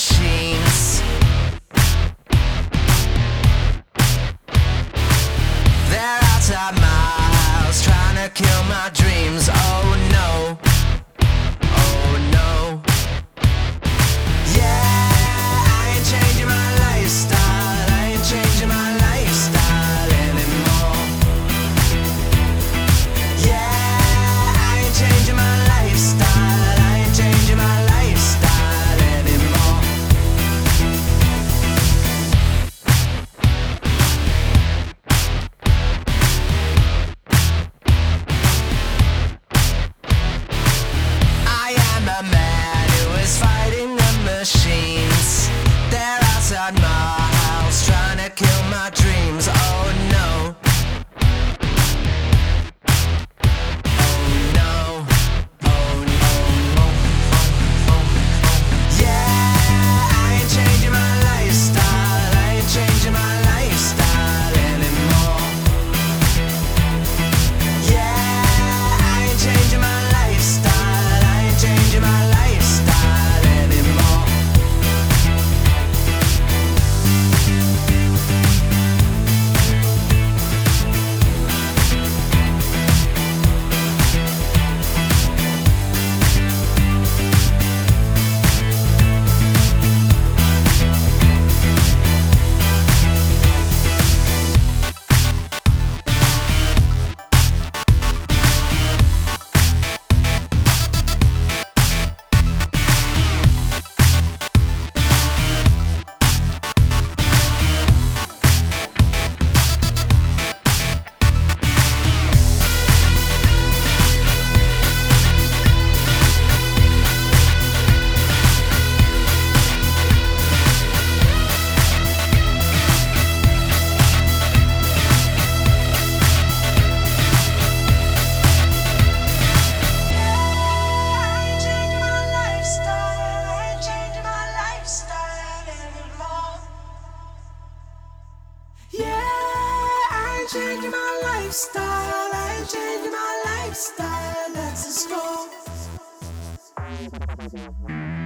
machines. They're outside my house trying to kill my dreams. Oh no, oh no. Yeah, I ain't changing my lifestyle. I ain't changing my lifestyle anymore. Yeah, I ain't changing my lifestyle. I ain't changing my lifestyle anymore. I am a man who is fighting the machines. They're outside my house trying to kill my dreams. Oh no. Oh no. Oh no. Yeah, I ain't changing my lifestyle. I ain't changing my lifestyle anymore. Yeah, I ain't changing my lifestyle. I ain't changing my lifestyle anymore. Changing my lifestyle, I ain't changing my lifestyle, that's a score.